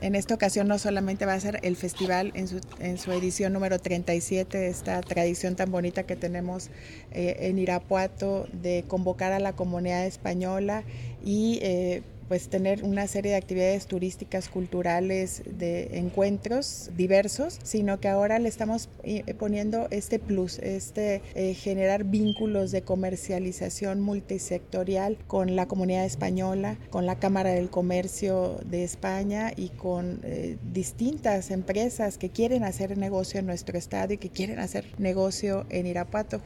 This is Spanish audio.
En esta ocasión no solamente va a ser el festival en su edición número 37, esta tradición tan bonita que tenemos en Irapuato de convocar a la comunidad española y pues tener una serie de actividades turísticas, culturales, de encuentros diversos, sino que ahora le estamos poniendo este plus, generar vínculos de comercialización multisectorial con la comunidad española, con la Cámara del Comercio de España y con distintas empresas que quieren hacer negocio en nuestro estado y que quieren hacer negocio en Irapuato.